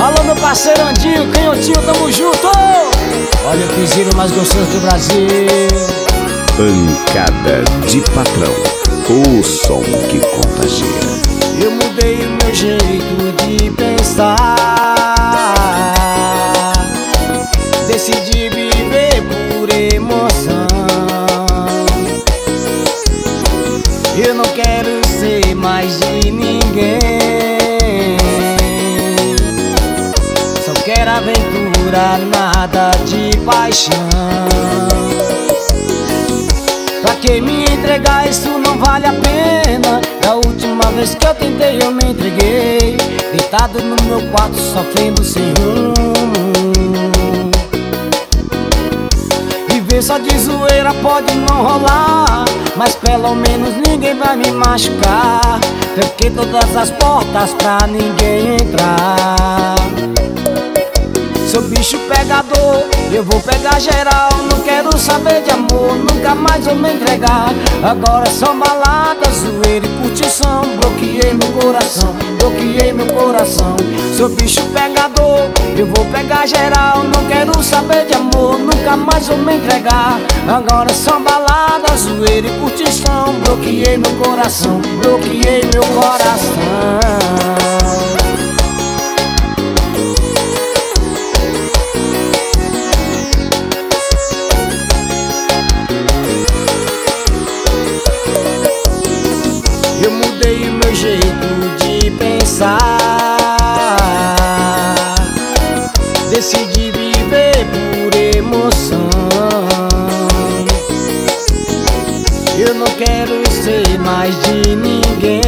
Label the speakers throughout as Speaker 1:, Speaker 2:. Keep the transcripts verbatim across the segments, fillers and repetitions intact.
Speaker 1: Alô, meu parceiro Andinho, Canhotinho, tamo junto. Olha o piseiro mais gostoso do Brasil.
Speaker 2: Pancada de Patrão, o som que contagia.
Speaker 1: Eu mudei o meu jeito de pensar, decidi viver por emoção. Eu não quero ser mais de ninguém, só quero aventura, nada de paixão. Pra que me entregar, isso não vale a pena. Da última vez que eu tentei eu me entreguei, deitado no meu quarto sofrendo sem rumo. Viver só de zoeira pode não rolar, mas pelo menos ninguém vai me machucar. Tranquei todas as portas pra ninguém entrar. Sou bicho pegador, eu vou pegar geral. Não quero saber de amor, nunca mais vou me entregar. Agora só balada, zoeira e curtição. Bloqueei meu coração, bloqueei meu coração. Sou bicho pegador, eu vou pegar geral. Não quero saber de amor, nunca mais vou me entregar. Agora só balada, zoeira e curtição. Bloqueei meu coração, bloqueei meu coração. Eu mudei o meu jeito de pensar, decidi viver por emoção. Eu não quero ser mais de ninguém,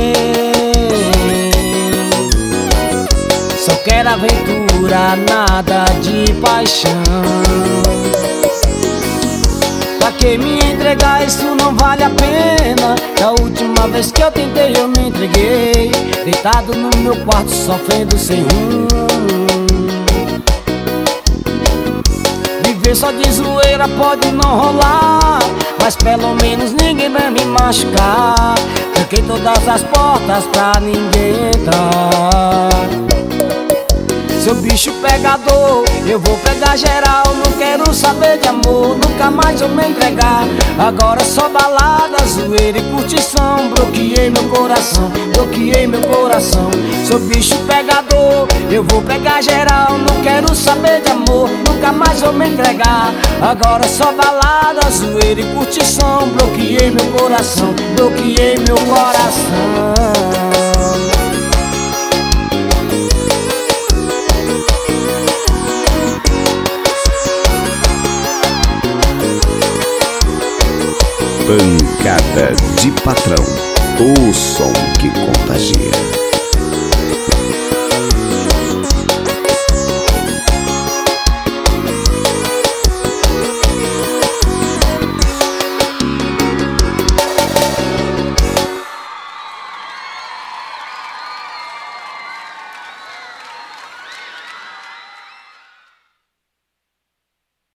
Speaker 1: só quero aventura, nada de paixão. Pra que me entregar, isso não vale a pena. Da última vez que eu tentei eu me entreguei, deitado no meu quarto sofrendo sem rumo. Viver só de zoeira pode não rolar, mas pelo menos ninguém vai me machucar. Tranquei todas as portas pra ninguém entrar. Sou bicho pegador, eu vou pegar geral. Não quero saber de amor, nunca mais vou me entregar. Agora só balada, zoeira e curtição. Bloqueei meu coração, bloqueei meu coração. Sou bicho pegador, eu vou pegar geral. Não quero saber de amor, nunca mais vou me entregar. Agora só balada, zoeira e curtição. Bloqueei meu coração, bloqueei meu coração.
Speaker 2: Pancada de Patrão, o som que contagia.